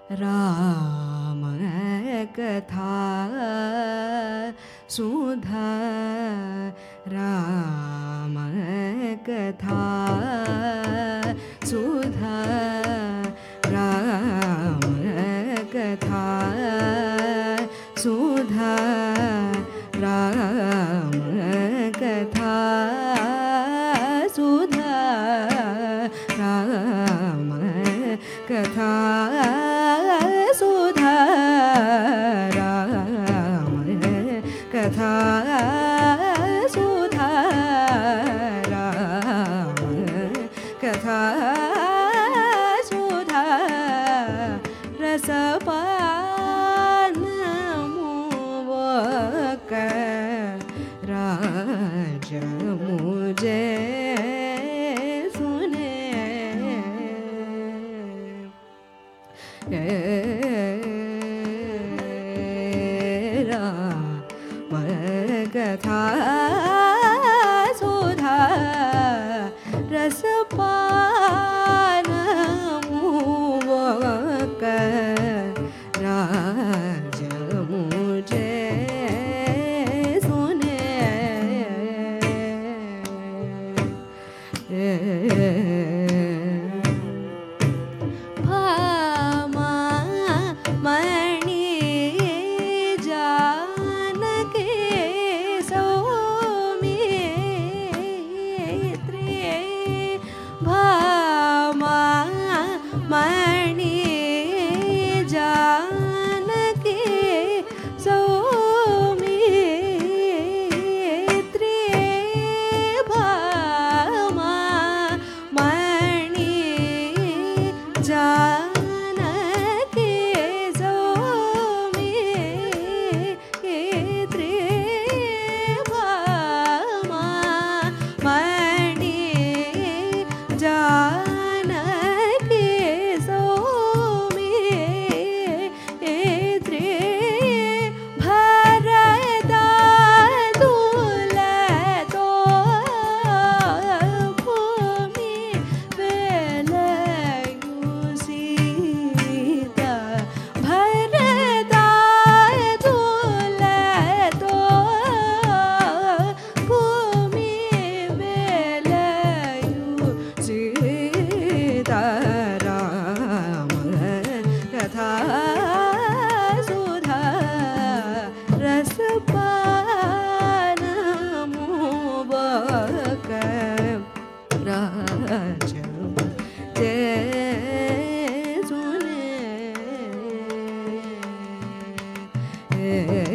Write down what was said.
राम कथा सुधा राम कथा सुधा राम कथा सुधा राम कथा सुधा राम कथा सुधा राम कथा सुधा राम कथा सुधा रसपान मुवक राज मुझे सुने राम कथा सुधा रसपान मुवक राज मुझे सुने भामा मणि जानकी सौमित्री भामा मणि जानकी सौमित्री भामा मणि जानकी सौमित्री भामा मणि जानकी सौमित्री भरदा दुलतो भूमि बेलयु सीता भरदा दुलतो भूमि बेलयु सीता राम कथा सुधा रसपान मुवक राज मुझे सुने